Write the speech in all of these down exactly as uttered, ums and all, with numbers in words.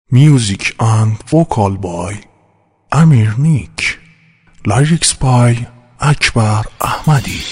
Music and vocal by Amir Nick. Lyrics by Akbar Ahmadi.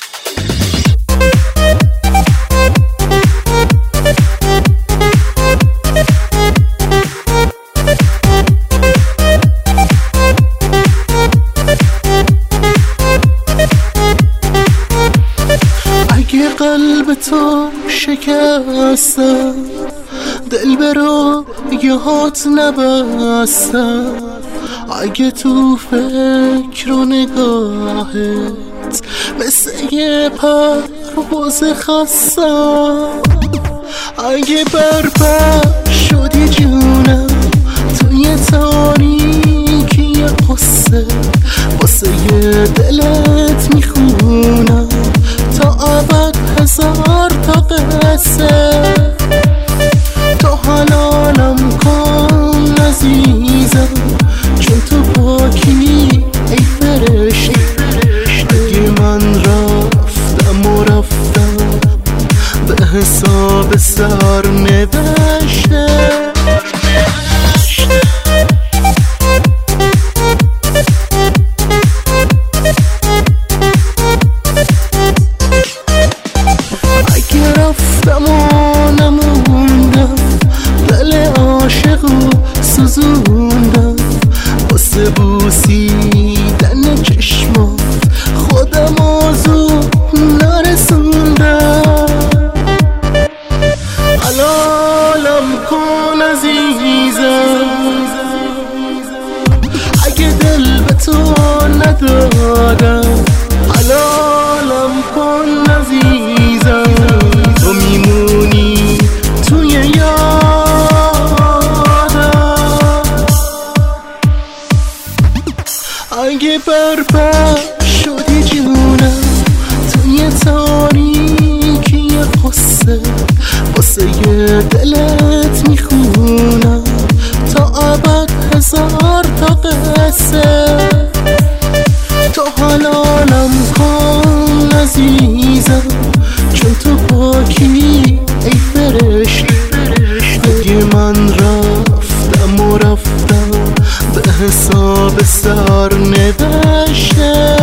اگه قلب تو شکستم، دل برو یهات نبستم، اگه تو فکر و نگاهت مثل یه پرواز خستم، اگه بربر شدی جونم توی تاریکی قصه، واسه یه دلت میخونم تا ابد هزار تا قصه. تو حلالم کن عزیزم، چون تو پاکی ای فرشته. اگه من رفتم و رفتم به حساب سر نوشته. اگه رفتم و نموندم، دل عاشقو سوزوندم، واسه بوسیدن چشمات خودم آزو نرسوندم. حلالم کن عزیزم، اگه دل به تو ندادم، حلالم کن عزیزم. تو میمونی توی یادم، اگه بربر شدی جونم توی تاریکی قصه، واسه یه دلت میخونم تا ابد هزار تا قصه. تو حلالم کن عزیزم، چون تو پاکی ای فرشته. اگه من رفتم و رفتم به حساب سر نوشته.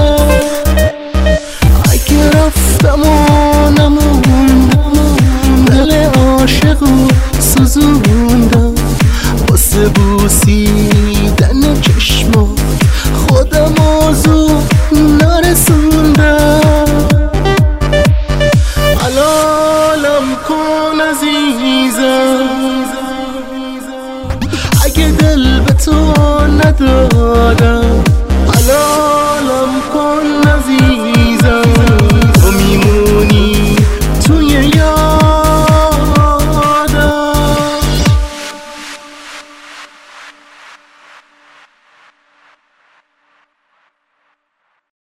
اگه رفتم و نموندم، دل عاشقو سوزوندم، واسه بوسیدن چشمات خودم آزو نرسوندم. حلالم کن عزیزم، اگه دل به تو ندادم،